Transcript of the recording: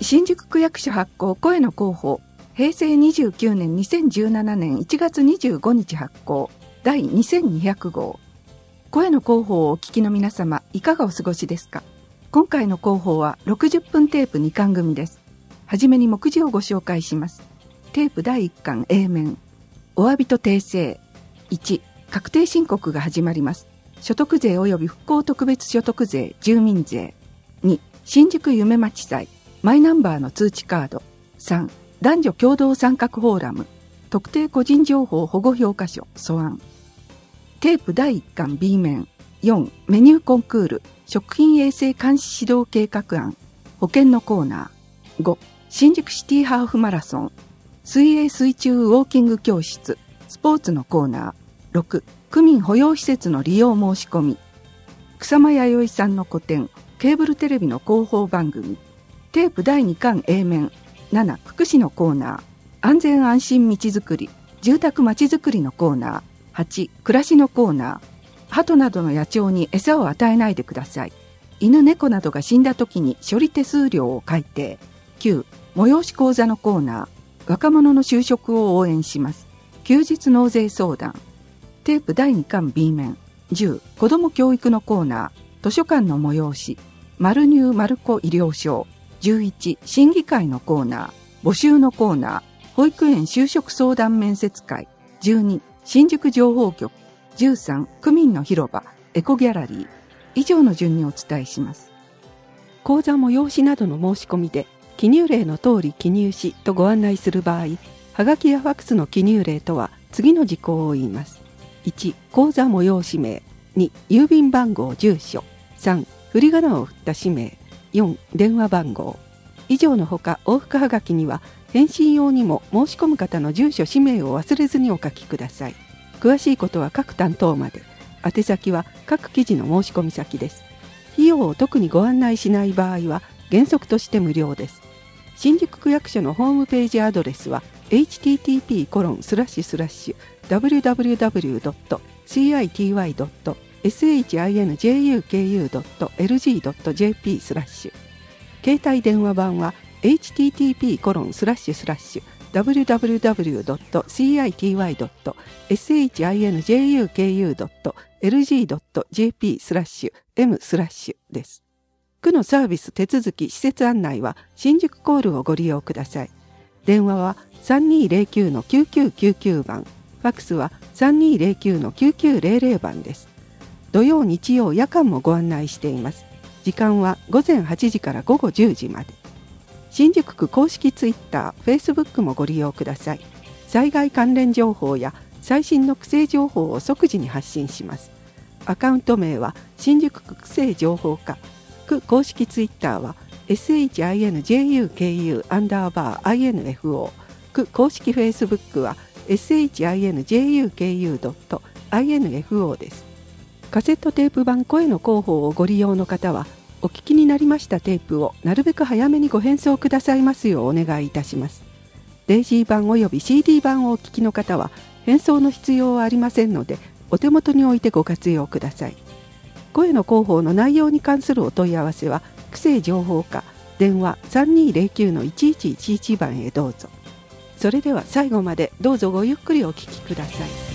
新宿区役所発行声の広報、平成29年2017年1月25日発行第2200号。声の広報をお聞きの皆様、いかがお過ごしですか？今回の広報は60分テープ2巻組です。はじめに目次をご紹介します。テープ第1巻 A 面。お詫びと訂正。1、確定申告が始まります。所得税及び復興特別所得税、住民税。2、新宿夢町祭、マイナンバーの通知カード。3、男女共同参画フォーラム、特定個人情報保護評価書、素案。テープ第1巻 B 面。4、メニューコンクール、食品衛生監視指導計画案、保険のコーナー。5、新宿シティハーフマラソン、水泳水中ウォーキング教室、スポーツのコーナー。6、区民保養施設の利用申し込み。草間彌生さんの個展、ケーブルテレビの広報番組。テープ第2巻 A 面。7、福祉のコーナー。安全安心道づくり、住宅まちづくりのコーナー。8、暮らしのコーナー。鳩などの野鳥に餌を与えないでください。犬猫などが死んだ時に処理手数料を改定。9、催し講座のコーナー。若者の就職を応援します。休日納税相談。テープ第2巻 B 面。10、子ども教育のコーナー。図書館の催し。マルニューマルコ医療証。11、審議会のコーナー。募集のコーナー。保育園就職相談面接会。12、新宿情報局。13、区民の広場。エコギャラリー。以上の順にお伝えします。 講座催しなどの申し込みで、記入例の通り記入しとご案内する場合、はがきやファックスの記入例とは次の事項を言います。1、講座催し名。2、郵便番号住所。3、振り仮名を振った氏名。4、電話番号。以上のほか往復はがきには返信用にも申し込む方の住所氏名を忘れずにお書きください。詳しいことは各担当まで。宛先は各記事の申し込み先です。費用を特にご案内しない場合は原則として無料です。新宿区役所のホームページアドレスは http://www.city.shinjuku.lg.jp/ 携帯電話版は http://www.city.shinjuku.lg.jp/m/ です。区のサービス手続き施設案内は新宿コールをご利用ください。電話は 3209-9999 番、ファックスは 3209-9900 番です。土曜日曜夜間もご案内しています。時間は午前8時から午後10時まで。新宿区公式ツイッター、フェイスブックもご利用ください。災害関連情報や最新の区政情報を即時に発信します。アカウント名は新宿区区政情報課。区公式ツイッターは SHINJUKU_INFO。区公式フェイスブックは SHINJUKU.INFO です。カセットテープ版声の広報をご利用の方は、お聞きになりましたテープをなるべく早めにご返送くださいますようお願いいたします。デイジー版および CD 版をお聞きの方は、返送の必要はありませんので、お手元に置いてご活用ください。声の広報の内容に関するお問い合わせは、区政情報課、電話 3209-1111 番へどうぞ。それでは最後までどうぞごゆっくりお聞きください。